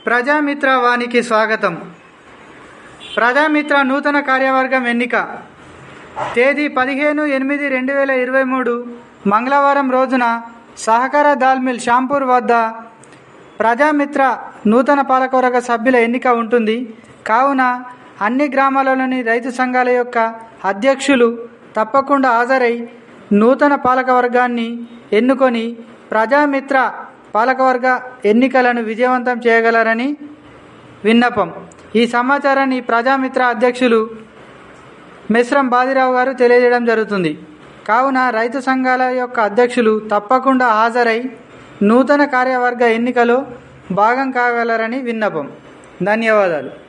ప్రజామిత్ర వానికి స్వాగతం. ప్రజామిత్ర నూతన కార్యవర్గం ఎన్నిక తేదీ 15/8/2023 మంగళవారం రోజున సహకార దాల్మిల్ షాంపూర్ వద్ద ప్రజామిత్ర నూతన పాలకవర్గ సభ్యుల ఎన్నిక ఉంటుంది. కావున అన్ని గ్రామాలలోని రైతు సంఘాల యొక్క అధ్యక్షులు తప్పకుండా హాజరై నూతన పాలకవర్గాన్ని ఎన్నుకొని ప్రజామిత్ర పాలకవర్గ ఎన్నికలను విజయవంతం చేయగలరని విన్నపం. ఈ సమాచారాన్ని ప్రజామిత్ర అధ్యక్షులు మెస్రం బాదిరావు గారు తెలియజేయడం జరుగుతుంది. కావున రైతు సంఘాల యొక్క అధ్యక్షులు తప్పకుండా హాజరై నూతన కార్యవర్గ ఎన్నికలో భాగం కాగలరని విన్నపం. ధన్యవాదాలు.